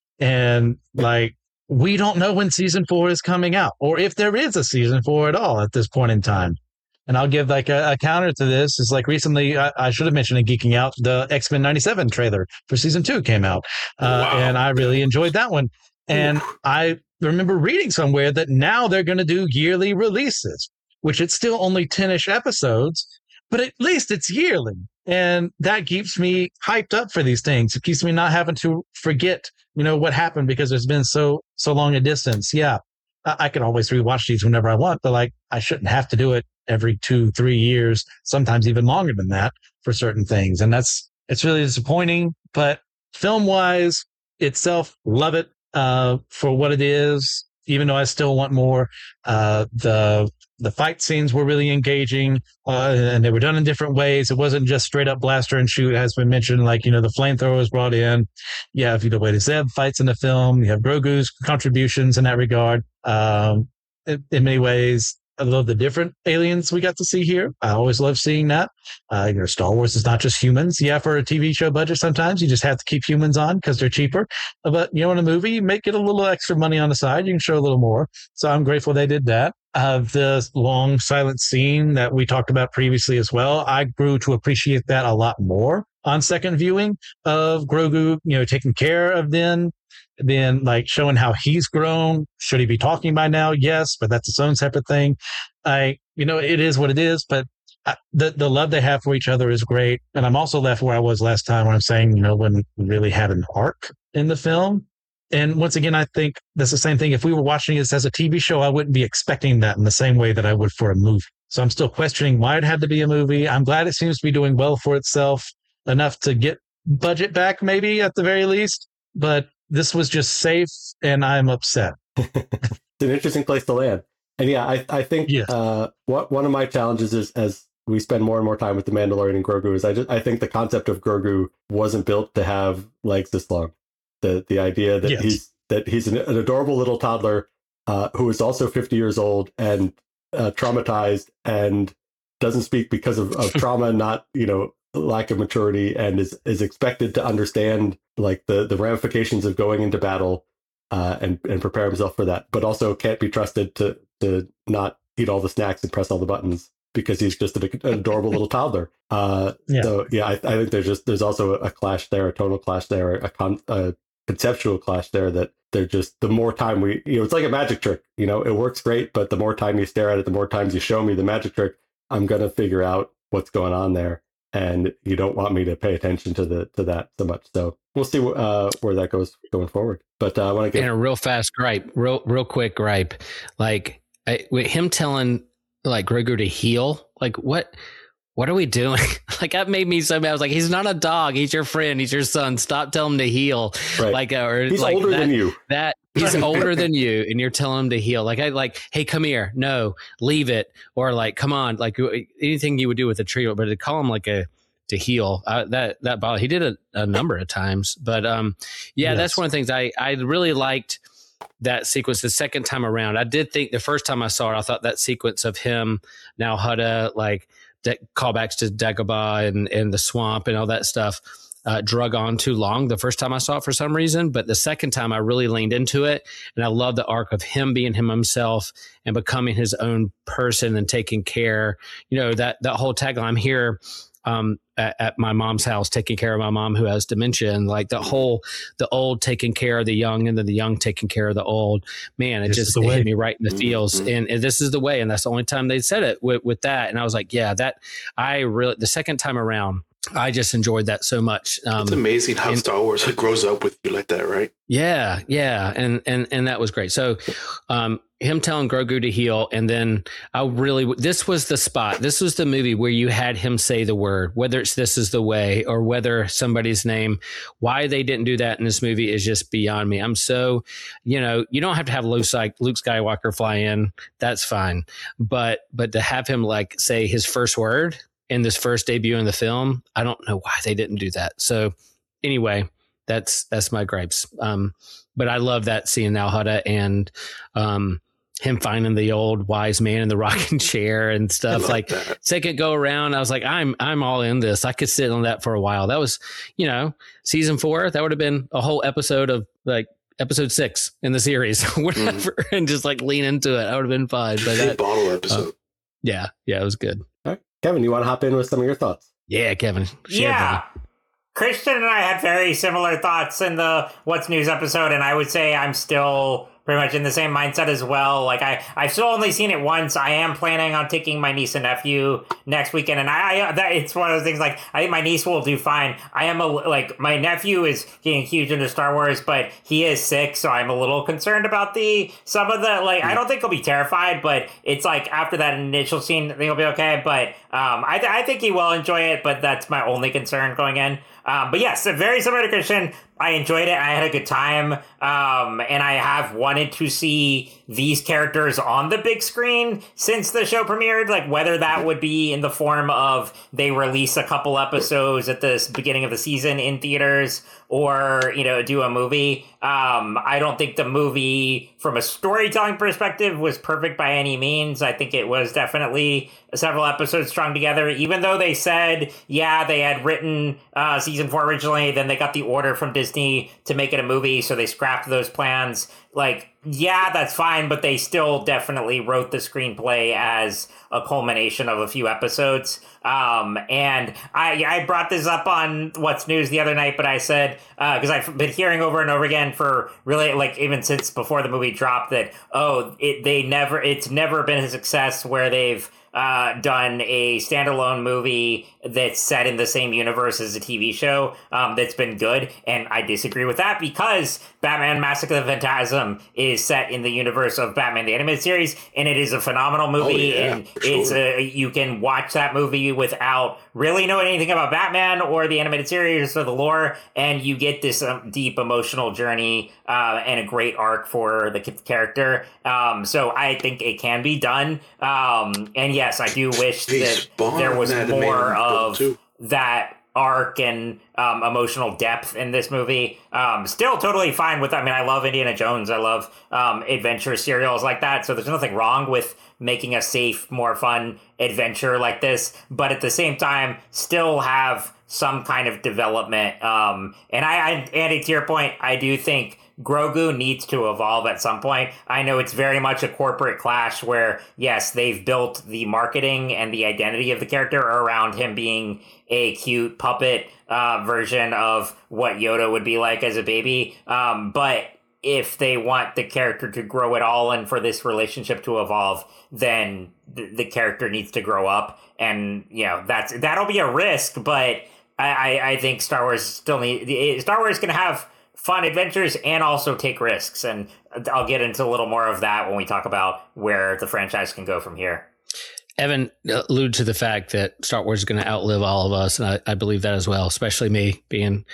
And like, we don't know when season four is coming out, or if there is a season four at all at this point in time. And I'll give like a, a counter to this. Is like recently, I, I should have mentioned in Geeking Out, the X-Men ninety-seven trailer for season two came out. Uh, wow. And I really enjoyed that one. And Ooh. I remember reading somewhere that now they're going to do yearly releases, which it's still only ten-ish episodes, but at least it's yearly. And that keeps me hyped up for these things. It keeps me not having to forget, you know, what happened because there's been so, so long a distance. Yeah, I, I can always rewatch these whenever I want, but like, I shouldn't have to do it every two, three years, sometimes even longer than that for certain things. And that's, it's really disappointing, but film wise itself, love it, uh, for what it is, even though I still want more. Uh, the, The fight scenes were really engaging, uh, and they were done in different ways. It wasn't just straight up blaster and shoot, as been mentioned. Like, you know, the flamethrower was brought in. You have, you know, Wade Zeb fights in the film. You have Grogu's contributions in that regard. Um, in, in many ways, I love the different aliens we got to see here. I always love seeing that. Uh, you know, Star Wars is not just humans. Yeah, for a T V show budget, sometimes you just have to keep humans on because they're cheaper. But, you know, in a movie, you may get a little extra money on the side. You can show a little more. So I'm grateful they did that. Uh, the long silent scene that we talked about previously as well, I grew to appreciate that a lot more on second viewing of Grogu, you know, taking care of Din, then like showing how he's grown. Should he be talking by now? Yes, but that's its own separate thing. I, you know, it is what it is, but I, the the love they have for each other is great. And I'm also left where I was last time when I'm saying, you know, when we really had an arc in the film. And once again, I think that's the same thing. If we were watching this as a T V show, I wouldn't be expecting that in the same way that I would for a movie. So I'm still questioning why it had to be a movie. I'm glad it seems to be doing well for itself, enough to get budget back, maybe at the very least. But this was just safe, and I'm upset. It's an interesting place to land. And yeah, I, I think yes. uh, what one of my challenges is, as we spend more and more time with the Mandalorian and Grogu, is I just I think the concept of Grogu wasn't built to have legs this long. The the idea that yes. he's that he's an, an adorable little toddler uh, who is also fifty years old and uh, traumatized and doesn't speak because of, of trauma, not, you know, lack of maturity, and is is expected to understand like the the ramifications of going into battle uh, and and prepare himself for that, but also can't be trusted to to not eat all the snacks and press all the buttons because he's just an adorable little toddler. Uh, yeah. So yeah, I, I think there's just there's also a clash there, a tonal clash there, a, con, a conceptual clash there that they're just, the more time we, you know, it's like a magic trick, you know, it works great, but the more time you stare at it, the more times you show me the magic trick, I'm going to figure out what's going on there. And you don't want me to pay attention to the to that so much. So we'll see uh, where that goes going forward. But uh, I want to get and a real fast gripe, real real quick gripe, like I, with him telling like Grogu to heal, like what what are we doing? Like that made me so mad. I was like, he's not a dog. He's your friend. He's your son. Stop telling him to heal. Right. Like or he's like older that, than you. That he's older than you, and you're telling him to heal. Like I like, hey, come here. No, leave it. Or like, come on. Like anything you would do with a tree, but to call him like a to heal. Uh, that that ball he did it a, a number of times, but um, yeah, yes. That's one of the things I I really liked that sequence the second time around. I did think the first time I saw it, I thought that sequence of him now Hutta like de- callbacks to Dagobah and and the swamp and all that stuff. Uh, drug on too long the first time I saw it for some reason, but the second time I really leaned into it, and I love the arc of him being him himself and becoming his own person and taking care. You know, that that whole tagline, I'm here um, at, at my mom's house taking care of my mom who has dementia, and like the whole the old taking care of the young and then the young taking care of the old. Man, it this just it hit me right in the feels, mm-hmm. and, and this is the way, and that's the only time they said it with, with that, and I was like, yeah, that I really the second time around. I just enjoyed that so much. Um, it's amazing how and, Star Wars grows up with you like that, right? Yeah, yeah, and and and that was great. So, um, him telling Grogu to heal, and then I really this was the spot. This was the movie where you had him say the word, whether it's "This is the way" or whether somebody's name. Why they didn't do that in this movie is just beyond me. I'm so, you know, you don't have to have Luke, Luke Skywalker fly in. That's fine, but but to have him like say his first word in this first debut in the film, I don't know why they didn't do that. So anyway, that's that's my gripes. Um, but I love that seeing Nal Hutta and um, him finding the old wise man in the rocking chair and stuff. Like that. Second go around, I was like, I'm I'm all in this. I could sit on that for a while. That was, you know, season four. That would have been a whole episode of like episode six in the series, whatever, mm. and just like lean into it. I would have been fine. But that bottle episode. Uh, yeah, yeah, it was good. Kevin, you want to hop in with some of your thoughts? Yeah, Kevin. Share, yeah. buddy. Christian and I had very similar thoughts in the What's News episode, and I would say I'm still pretty much in the same mindset as well. Like, I, I've still only seen it once. I am planning on taking my niece and nephew next weekend, and I, I that it's one of those things, like, I think my niece will do fine. I am, a like, my nephew is getting huge into Star Wars, but he is sick, so I'm a little concerned about the, some of the, like, I don't think he'll be terrified, but it's like, after that initial scene, I think he'll be okay, but um, I, th- I think he will enjoy it, but that's my only concern going in. Um, but yes, very similar to Christian. I enjoyed it. I had a good time. Um, and I have wanted to see these characters on the big screen since the show premiered, like whether that would be in the form of they release a couple episodes at the beginning of the season in theaters or, you know, do a movie. Um, I don't think the movie from a storytelling perspective was perfect by any means. I think it was definitely several episodes strung together, even though they said, yeah, they had written uh, season four originally, then they got the order from Disney to make it a movie, so they scrapped those plans. Like, yeah, that's fine, but they still definitely wrote the screenplay as a culmination of a few episodes. Um, and I, I brought this up on What's News the other night, but I said, because uh, I've been hearing over and over again for really, like, even since before the movie dropped that, oh, it, they never, it's never been a success where they've Uh, done a standalone movie that's set in the same universe as a T V show um, that's been good, and I disagree with that because Batman Massacre of the Phantasm is set in the universe of Batman the Animated Series, and it is a phenomenal movie, oh, yeah, and sure. it's a, you can watch that movie without really knowing anything about Batman or the animated series or the lore, and you get this um, deep emotional journey uh, and a great arc for the character. Um, so I think it can be done, um, and yes, I do wish they that there was more of that arc and um, emotional depth in this movie. Um, still totally fine with, I mean, I love Indiana Jones. I love um, adventure serials like that. So there's nothing wrong with making a safe, more fun adventure like this. But at the same time, still have some kind of development. Um, and I, I, Andy, to your point, I do think Grogu needs to evolve at some point. I know it's very much a corporate clash where, yes, they've built the marketing and the identity of the character around him being a cute puppet uh, version of what Yoda would be like as a baby. Um, but if they want the character to grow at all and for this relationship to evolve, then the, the character needs to grow up. And, you know, that's that'll be a risk, but I, I, I think Star Wars still need... Star Wars can have fun adventures and also take risks, and I'll get into a little more of that when we talk about where the franchise can go from here. Evan alluded to the fact that Star Wars is going to outlive all of us, and I, I believe that as well, especially me being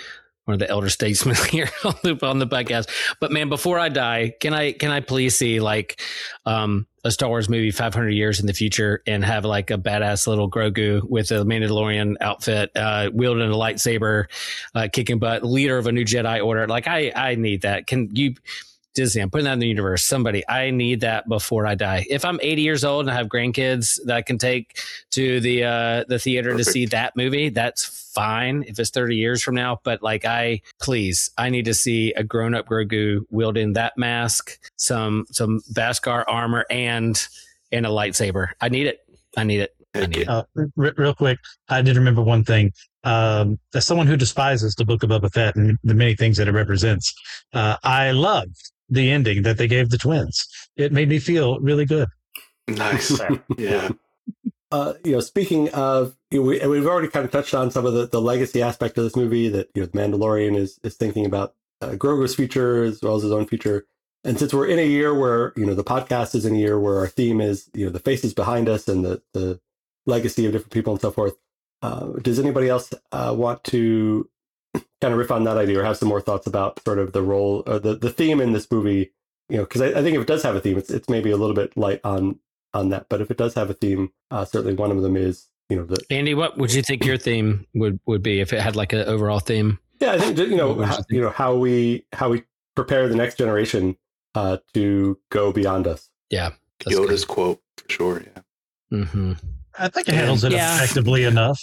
one of the elder statesmen here on the, on the podcast. But man, before I die, can I can I please see like um, a Star Wars movie five hundred years in the future and have like a badass little Grogu with a Mandalorian outfit, uh, wielding a lightsaber, uh, kicking butt, leader of a new Jedi Order? Like I I need that. Can you? Disney, I'm putting that in the universe. Somebody, I need that before I die. If I'm eighty years old and I have grandkids that I can take to the uh, the theater Perfect. to see that movie, that's fine. If it's thirty years from now, but like I, please, I need to see a grown up Grogu wielding that mask, some some Beskar armor, and and a lightsaber. I need it. I need it. I need it. Uh, r- real quick, I did remember one thing. Um, as someone who despises the Book of Boba Fett and the many things that it represents, uh, I loved the ending that they gave the twins. It made me feel really good. Nice. Yeah. Uh, you know, speaking of, you know, we, we've already kind of touched on some of the, the legacy aspect of this movie that, you know, the Mandalorian is, is thinking about uh, Grogu's future as well as his own future. And since we're in a year where, you know, the podcast is in a year where our theme is, you know, the faces behind us and the, the legacy of different people and so forth, uh, does anybody else uh, want to kind of riff on that idea or have some more thoughts about sort of the role or the, the theme in this movie? You know, because I, I think if it does have a theme, it's it's maybe a little bit light on on that. But if it does have a theme, uh, certainly one of them is, you know, the Andy, what would you think your theme would, would be if it had like an overall theme? Yeah, I think, you know, how, you know, how we how we prepare the next generation uh, to go beyond us. Yeah. Yoda's good. Quote, for sure. Yeah. Mm-hmm. I think it handles it yeah. effectively enough.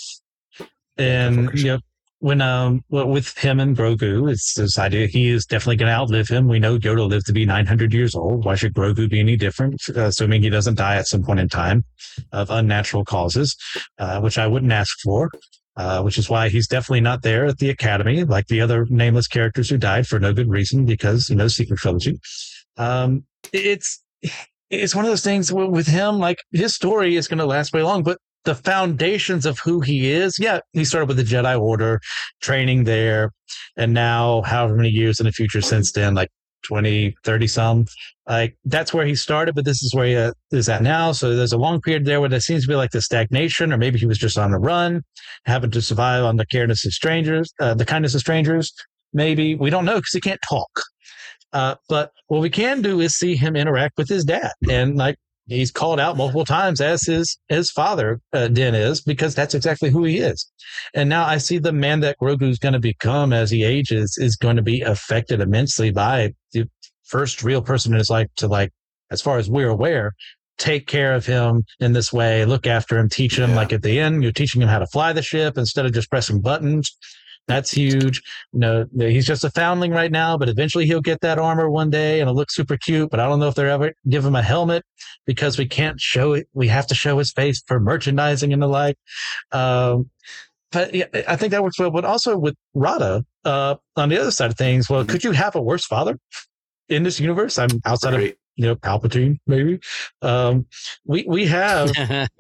And, yeah, sure. you know, when um well, with him and Grogu, it's this idea he is definitely going to outlive him. We know Yoda lived to be nine hundred years old. Why should Grogu be any different? Uh, assuming he doesn't die at some point in time of unnatural causes, uh, which I wouldn't ask for. Uh, which is why he's definitely not there at the Academy, like the other nameless characters who died for no good reason, because, you know, secret trilogy. Um, it's it's one of those things with him, like his story is going to last way long, but the foundations of who he is, yeah, he started with the Jedi Order, training there, and now however many years in the future since then, like twenty, thirty some, like that's where he started, but this is where he uh, is at now. So there's a long period there where there seems to be like the stagnation, or maybe he was just on the run, having to survive on the kindness of strangers, uh, the kindness of strangers. Maybe, we don't know because he can't talk. Uh, but what we can do is see him interact with his dad, and like, he's called out multiple times as his his father, uh, Din is, because that's exactly who he is. And now I see the man that Grogu's going to become as he ages is going to be affected immensely by the first real person in his life to, like, as far as we're aware, take care of him in this way, look after him, teach him, yeah. like at the end, you're teaching him how to fly the ship instead of just pressing buttons. That's huge. You know, he's just a foundling right now, but eventually he'll get that armor one day and it'll look super cute. But I don't know if they're ever give him a helmet because we can't show it. We have to show his face for merchandising and the like. Um, but yeah, I think that works well. But also with Rada, uh, on the other side of things, well, could you have a worse father in this universe? I'm outside right. of, you know, Palpatine, maybe. Um, we, we have,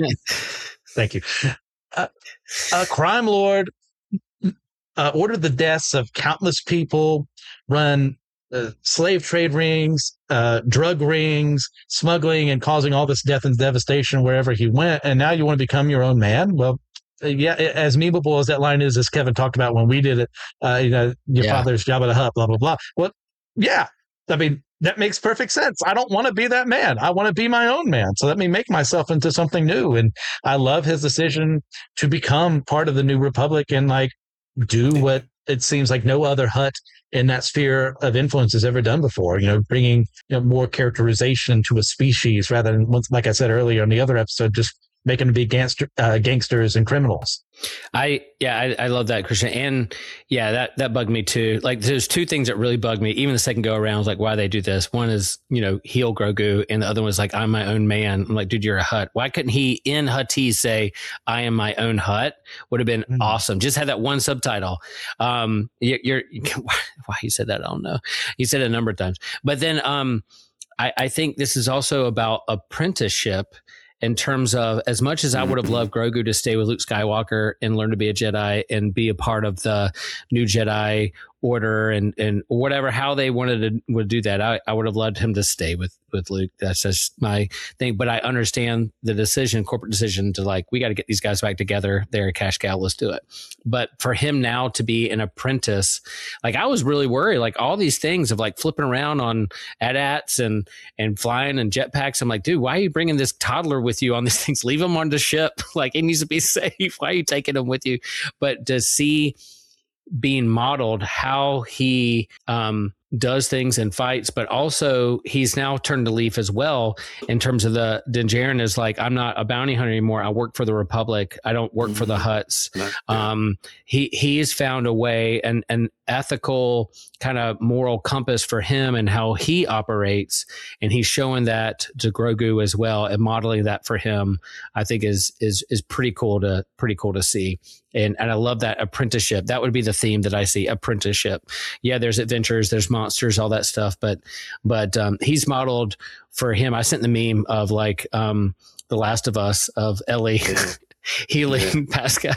thank you, uh, a crime lord. Uh, ordered the deaths of countless people, run uh, slave trade rings, uh, drug rings, smuggling, and causing all this death and devastation wherever he went. And now you want to become your own man? Well, uh, yeah, as memeable as that line is, as Kevin talked about when we did it, uh, you know, your yeah. father's Jabba the Hutt, blah, blah, blah. Well, yeah, I mean, that makes perfect sense. I don't want to be that man. I want to be my own man. So let me make myself into something new. And I love his decision to become part of the New Republic and, like, do what it seems like no other Hutt in that sphere of influence has ever done before, you know, bringing, you know, more characterization to a species rather than, like I said earlier on the other episode, just making them be gangster, uh, gangsters and criminals. I, yeah, I, I love that, Christian. And yeah, that, that bugged me too. Like there's two things that really bugged me. Even the second go around, like why they do this. One is, you know, heel Grogu. And the other one was like, I'm my own man. I'm like, dude, you're a Hutt. Why couldn't he in Huttese say, I am my own Hutt? Would have been mm-hmm. awesome. Just had that one subtitle. Um, you're, you're why he said that, I don't know. He said it a number of times, but then, um, I, I think this is also about apprenticeship. In terms of, as much as I would have loved Grogu to stay with Luke Skywalker and learn to be a Jedi and be a part of the new Jedi order and and whatever how they wanted to would do that. I, I would have loved him to stay with with Luke. That's just my thing. But I understand the decision, corporate decision to like, we got to get these guys back together. They're a cash cow. Let's do it. But for him now to be an apprentice, like I was really worried, like all these things of like flipping around on A T A Ts and and flying and jetpacks. I'm like, dude, why are you bringing this toddler with you on these things? Leave him on the ship. Like it needs to be safe. Why are you taking him with you? But to see being modeled how he um, does things and fights, but also he's now turned a leaf as well in terms of the Din Djarin is like, I'm not a bounty hunter anymore. I work for the Republic. I don't work mm-hmm. for the Hutts. Um, he he's found a way and an ethical kind of moral compass for him and how he operates, and he's showing that to Grogu as well and modeling that for him. I think is is is pretty cool to pretty cool to see. And and I love that apprenticeship. That would be the theme that I see, apprenticeship. Yeah, there's adventures, there's monsters, all that stuff, but but um, he's modeled for him. I sent the meme of like um, The Last of Us of Ellie healing yeah. Pascal.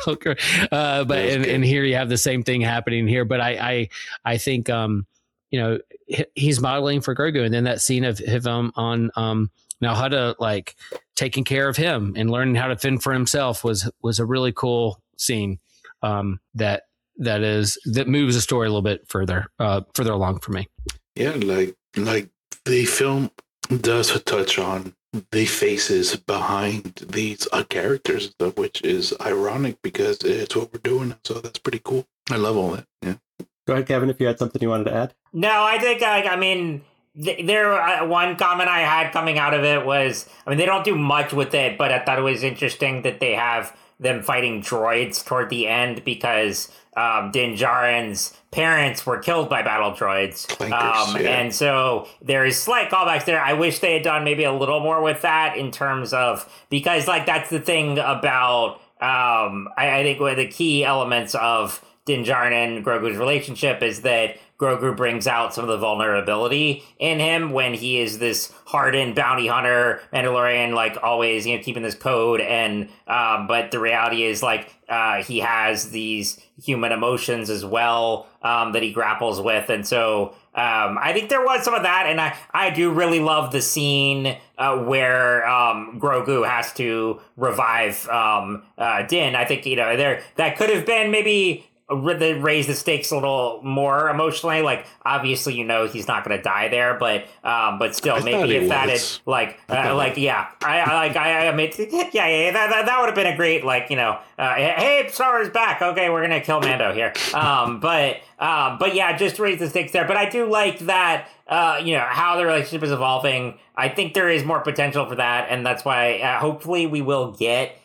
Uh, but and, and here you have the same thing happening here. But I I, I think um, you know he's modeling for Grogu, and then that scene of him on um, now how to like taking care of him and learning how to fend for himself was was a really cool scene um, that that is that moves the story a little bit further uh, further along for me. Yeah, like like the film does touch on the faces behind these uh, characters, stuff, which is ironic because it's what we're doing. So that's pretty cool. I love all that. Yeah. Go ahead, Kevin, if you had something you wanted to add. No, I think like I mean. There, uh, one comment I had coming out of it was, I mean, they don't do much with it, but I thought it was interesting that they have them fighting droids toward the end because um, Din Djarin's parents were killed by battle droids. Clankers, um, yeah. And so there is slight callbacks there. I wish they had done maybe a little more with that in terms of, because like that's the thing about, um, I, I think one of the key elements of Din Djarin and Grogu's relationship is that Grogu brings out some of the vulnerability in him when he is this hardened bounty hunter, Mandalorian, like always, you know, keeping this code. And, um, but the reality is like, uh, he has these human emotions as well, um, that he grapples with. And so, um, I think there was some of that. And I, I do really love the scene, uh, where, um, Grogu has to revive, um, uh, Din. I think, you know, there, that could have been maybe, raise the stakes a little more emotionally. Like obviously, you know, he's not going to die there, but um, but still, I maybe if that had like uh, like yeah, I, I like I, I mean yeah yeah that that, that would have been a great like you know uh, hey Star Wars back, okay, we're gonna kill Mando here. Um, but um, but yeah, just raise the stakes there. But I do like that. Uh, you know how the relationship is evolving. I think there is more potential for that, and that's why uh, hopefully we will get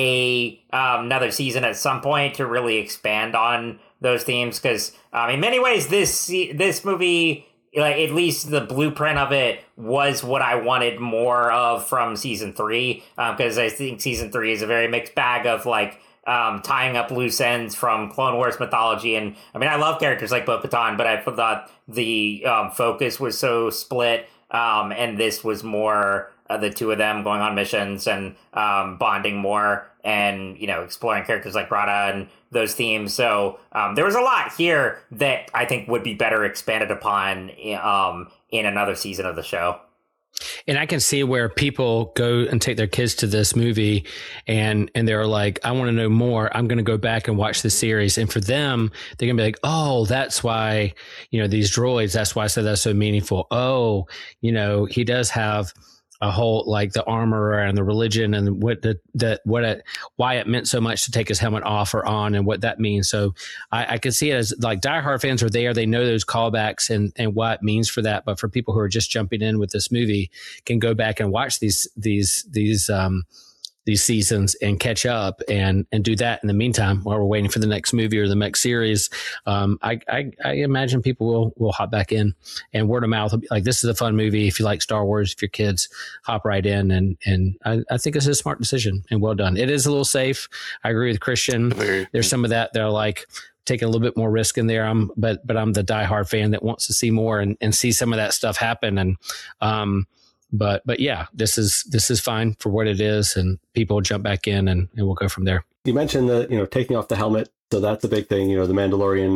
a um, another season at some point to really expand on those themes, because um, in many ways this this movie, like at least the blueprint of it, was what I wanted more of from season three, because um, I think season three is a very mixed bag of like um, tying up loose ends from Clone Wars mythology. And I mean, I love characters like Bo-Katan, but I thought the um, focus was so split, um, and this was more Uh, the two of them going on missions and um, bonding more and, you know, exploring characters like Rada and those themes. So um, there was a lot here that I think would be better expanded upon um, in another season of the show. And I can see where people go and take their kids to this movie and, and they're like, I want to know more. I'm going to go back and watch the series. And for them, they're going to be like, oh, that's why, you know, these droids, that's why I said that's so meaningful. Oh, you know, he does have a whole like the armor and the religion and what the, the what it, why it meant so much to take his helmet off or on and what that means. So I, I can see it as like diehard fans are there. They know those callbacks and, and what it means for that. But for people who are just jumping in with this movie can go back and watch these, these, these, um, these seasons and catch up and, and do that in the meantime while we're waiting for the next movie or the next series. Um, I, I, I imagine people will, will hop back in and word of mouth will be like, this is a fun movie. If you like Star Wars, if your kids hop right in and, and I, I think it's a smart decision and well done. It is a little safe. I agree with Christian. There's some of that. They're like taking a little bit more risk in there. I'm, but, but I'm the diehard fan that wants to see more and, and see some of that stuff happen. And, um, But but yeah, this is this is fine for what it is, and people jump back in, and, and we'll go from there. You mentioned the you know taking off the helmet, so that's a big thing. You know, the Mandalorian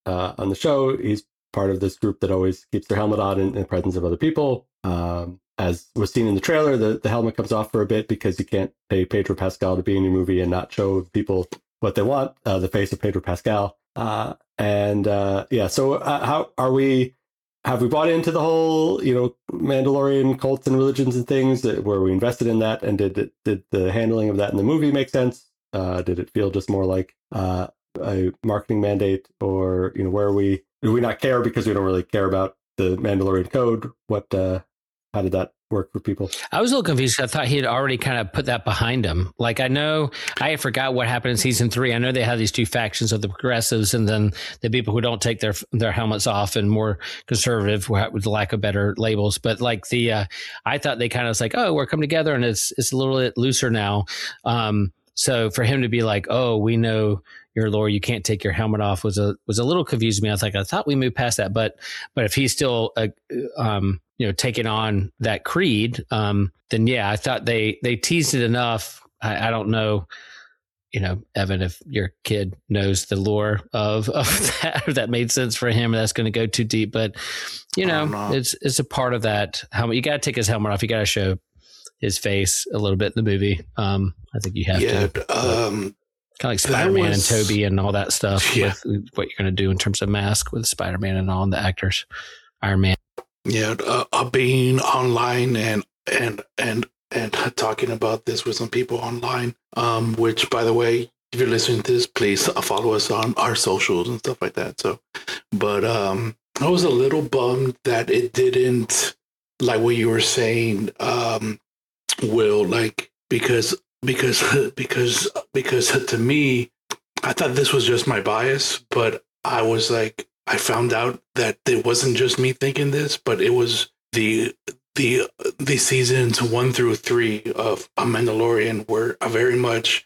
uh, on the show. He's part of this group that always keeps their helmet on in, in the presence of other people. Um, as was seen in the trailer, the, the helmet comes off for a bit because you can't pay Pedro Pascal to be in your movie and not show people what they want, uh, the face of Pedro Pascal. Uh, and uh, yeah, so uh, how are we, have we bought into the whole, you know, Mandalorian cults and religions and things? Were we invested in that? And did it, did the handling of that in the movie make sense? Uh, did it feel just more like uh, a marketing mandate, or, you know, where are we, do we not care because we don't really care about the Mandalorian code? What, uh, how did that work for people? I was a little confused. I thought he had already kind of put that behind him. Like, I know, I forgot what happened in season three. I know they had these two factions of the progressives and then the people who don't take their their helmets off, and more conservative, with lack of better labels. But like the, uh, I thought they kind of was like, oh, we're coming together and it's it's a little bit looser now. Um, so for him to be like, oh, we know your lore, you can't take your helmet off, was a was a little confused me. I was like, I thought we moved past that, but but if he's still uh, um you know taking on that creed, um then yeah, I thought they they teased it enough. I, I don't know, you know, Evan, if your kid knows the lore of of that, if that made sense for him, that's going to go too deep, but you know, know, it's it's a part of that helmet. You got to take his helmet off. You got to show his face a little bit in the movie. Um, I think you have yeah, to. Um, kind of like Spider-Man was, and Toby and all that stuff. Yeah. With what you're going to do in terms of mask with Spider-Man and all, and the actors, Iron Man. Yeah, uh, uh, being online and and and and talking about this with some people online. Um, which, by the way, if you're listening to this, please follow us on our socials and stuff like that. So, but um, I was a little bummed that it didn't, like what you were saying, um, Will, like because. Because, because, because to me, I thought this was just my bias, but I was like, I found out that it wasn't just me thinking this, but it was the the the seasons one through three of A Mandalorian were a very much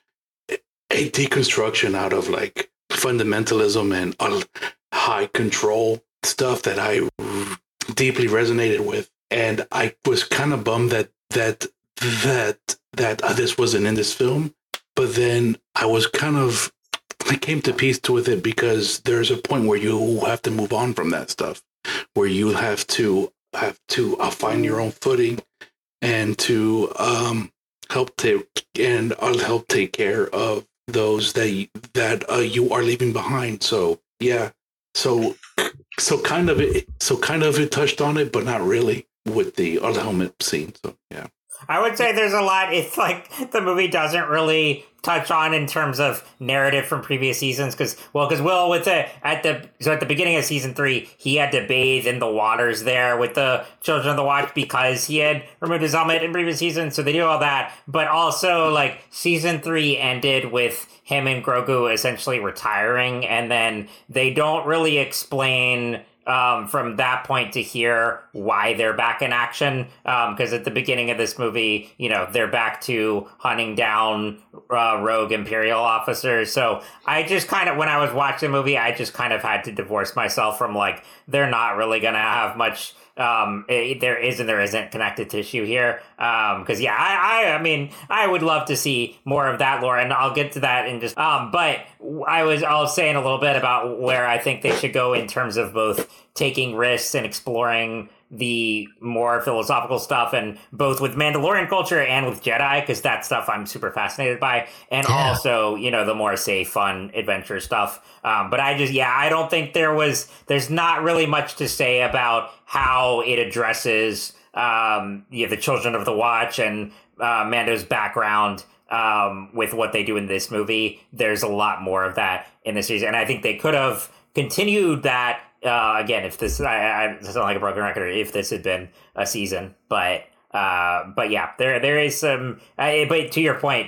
a deconstruction out of like fundamentalism and uh, high control stuff that I deeply resonated with, and I was kind of bummed that that that. that uh, this wasn't in this film, but then I was kind of, I came to peace with it because there's a point where you have to move on from that stuff, where you have to have to uh, find your own footing and to um, help take and uh, help take care of those that you, that uh, you are leaving behind. So yeah, so so kind of it, so kind of it touched on it, but not really with the uh, helmet scene. So yeah. I would say there's a lot it's like the movie doesn't really touch on in terms of narrative from previous seasons, because well because Will with the at the so at the beginning of season three he had to bathe in the waters there with the Children of the Watch because he had removed his helmet in previous seasons, so they do all that. But also, like, season three ended with him and Grogu essentially retiring, and then they don't really explain Um, from that point to here why they're back in action, because um, at the beginning of this movie, you know, they're back to hunting down uh, rogue Imperial officers. So I just kind of, when I was watching the movie, I just kind of had to divorce myself from, like, they're not really going to have much um it, there is and there isn't connected tissue here, um because yeah I, I I mean I would love to see more of that lore, and I'll get to that in just um but I was I was saying a little bit about where I think they should go in terms of both taking risks and exploring the more philosophical stuff, and both with Mandalorian culture and with Jedi, because that stuff I'm super fascinated by, and yeah. also, you know, the more safe, fun adventure stuff. Um, but I just, yeah, I don't think there was, there's not really much to say about how it addresses um, yeah, the Children of the Watch and uh, Mando's background um, with what they do in this movie. There's a lot more of that in this season, and I think they could have continued that. Uh, again, if this, I, I sound like a broken record, if this had been a season, but, uh, but yeah, there, there is some, uh, but to your point,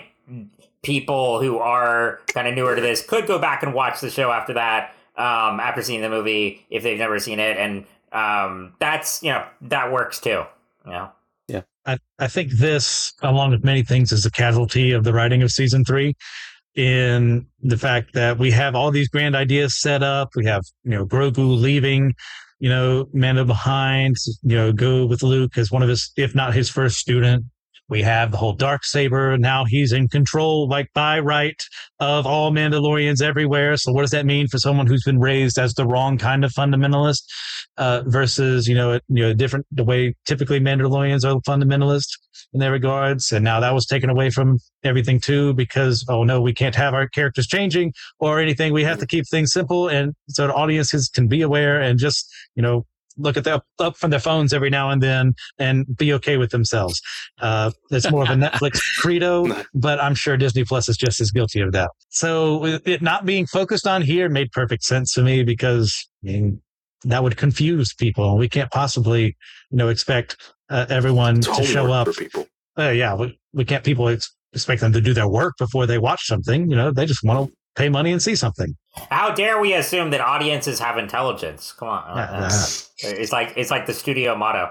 people who are kind of newer to this could go back and watch the show after that, um, after seeing the movie, if they've never seen it. And, um, that's, you know, that works too, you know? Yeah. I, I think this, along with many things, is a casualty of the writing of season three, in the fact that we have all these grand ideas set up. We have, you know, Grogu leaving, you know, Mando behind, you know, go with Luke as one of his, if not his first student, We have the whole Darksaber. Now he's in control, like by right, of all Mandalorians everywhere. So what does that mean for someone who's been raised as the wrong kind of fundamentalist uh, versus, you know, you know, different the way typically Mandalorians are fundamentalists in their regards. And now that was taken away from everything too, because, oh no, we can't have our characters changing or anything. We have to keep things simple. And so the audiences can be aware and just, you know, look at the up, up from their phones every now and then and be okay with themselves. Uh, it's more of a Netflix credo, but I'm sure Disney Plus is just as guilty of that. So it not being focused on here made perfect sense to me because I mean, that would confuse people. We can't possibly, you know, expect uh, everyone It's to show up. for people. Uh, yeah, we, we can't people ex- expect them to do their work before they watch something. You know, they just want to pay money and see something. How dare we assume that audiences have intelligence? Come on. Yeah, Uh, it's like it's like the studio motto.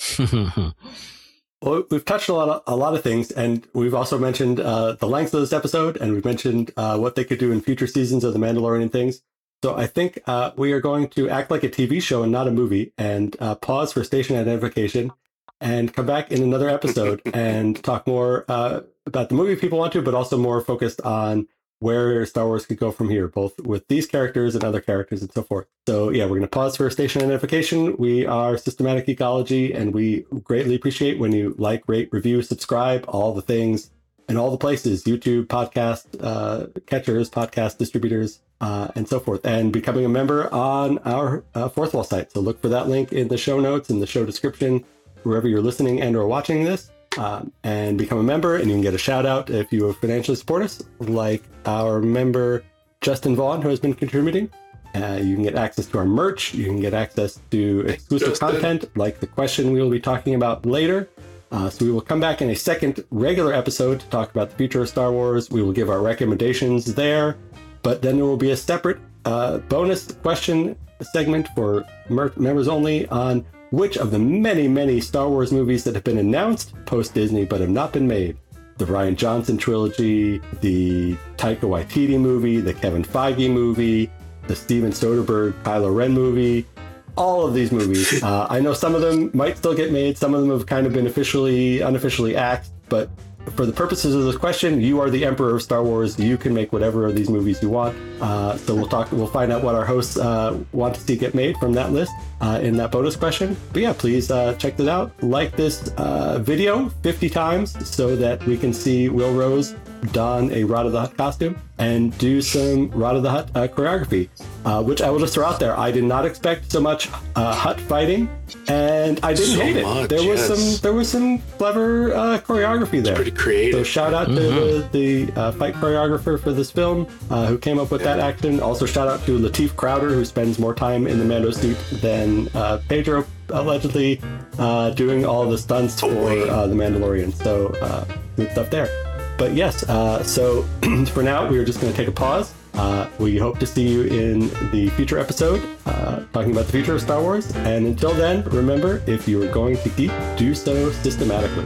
Well, we've touched a lot of, a lot of things, and we've also mentioned uh, the length of this episode, and we've mentioned uh, what they could do in future seasons of The Mandalorian things. So I think uh, we are going to act like a T V show and not a movie, and uh, pause for station identification, and come back in another episode and talk more uh, about the movie if people want to, but also more focused on where Star Wars could go from here, both with these characters and other characters and so forth. So yeah, we're going to pause for station identification. We are Systematic Ecology, and we greatly appreciate when you like, rate, review, subscribe, all the things, and all the places, YouTube, podcast uh, catchers, podcast distributors, uh, and so forth, and becoming a member on our uh, Fourth Wall site. So look for that link in the show notes, in the show description, wherever you're listening and or watching this. Um, and become a member, and you can get a shout out if you financially support us, like our member Justin Vaughn, who has been contributing. Uh, you can get access to our merch. You can get access to exclusive Justin. content, like the question we will be talking about later. Uh, so we will come back in a second regular episode to talk about the future of Star Wars. We will give our recommendations there, but then there will be a separate uh, bonus question segment for mer- members only on which of the many, many Star Wars movies that have been announced post-Disney but have not been made. The Rian Johnson trilogy, the Taika Waititi movie, the Kevin Feige movie, the Steven Soderbergh Kylo Ren movie, all of these movies. Uh, I know some of them might still get made, some of them have kind of been officially, unofficially axed, but for the purposes of this question, you are the emperor of Star Wars. You can make whatever of these movies you want. Uh, so we'll talk. We'll find out what our hosts uh, want to see get made from that list uh, in that bonus question. But yeah, please uh, check this out. Like this uh, video fifty times so that we can see Will Rose don a Rod of the Hutt costume and do some Rod of the Hutt uh, choreography, uh, which I will just throw out there. I did not expect so much uh, Hutt fighting, and I didn't so hate it. Much, there was yes. some there was some clever uh, choreography there. It's pretty creative. So shout out to mm-hmm. the, the uh, fight choreographer for this film uh, who came up with that action. Also shout out to Lateef Crowder, who spends more time in the Mando suit than uh, Pedro, allegedly uh, doing all the stunts oh, for uh, the Mandalorian. So uh, good stuff there. But yes, uh, so for now, we're just going to take a pause. Uh, we hope to see you in the future episode, uh, talking about the future of Star Wars. And until then, remember, if you are going to geek, do so systematically.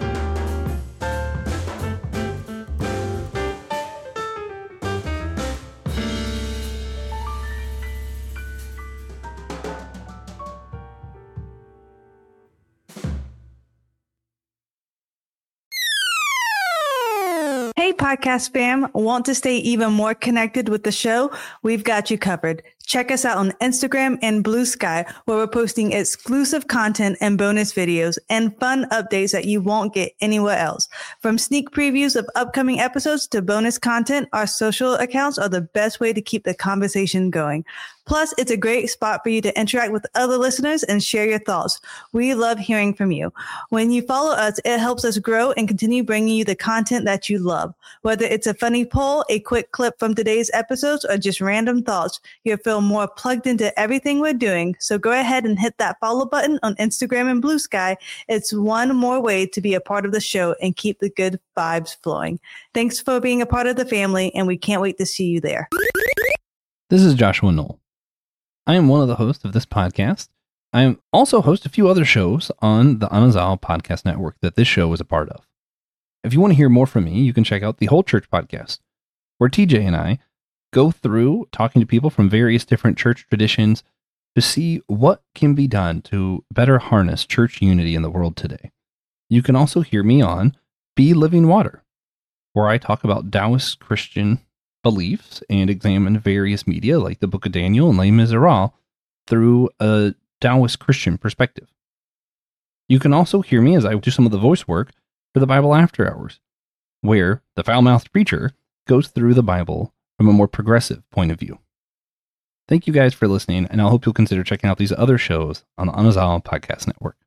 Hey, podcast fam, want to stay even more connected with the show? We've got you covered. Check us out on Instagram and Blue Sky, where we're posting exclusive content and bonus videos and fun updates that you won't get anywhere else. From sneak previews of upcoming episodes to bonus content, our social accounts are the best way to keep the conversation going. Plus, it's a great spot for you to interact with other listeners and share your thoughts. We love hearing from you. When you follow us, it helps us grow and continue bringing you the content that you love. Whether it's a funny poll, a quick clip from today's episodes, or just random thoughts, you'll feel more plugged into everything we're doing. So go ahead and hit that follow button on Instagram and Blue Sky. It's one more way to be a part of the show and keep the good vibes flowing. Thanks for being a part of the family, and we can't wait to see you there. This is Joshua Knoll. I am one of the hosts of this podcast. I am also host a few other shows on the Anazal Podcast Network that this show is a part of. If you want to hear more from me, you can check out the Whole Church Podcast, where T J and I go through talking to people from various different church traditions to see what can be done to better harness church unity in the world today. You can also hear me on Be Living Water, where I talk about Taoist Christian beliefs and examine various media like the Book of Daniel and Les Miserables through a Taoist Christian perspective. You can also hear me as I do some of the voice work for the Bible After Hours, where the foul-mouthed preacher goes through the Bible from a more progressive point of view. Thank you guys for listening, and I hope you'll consider checking out these other shows on the Anazal Podcast Network.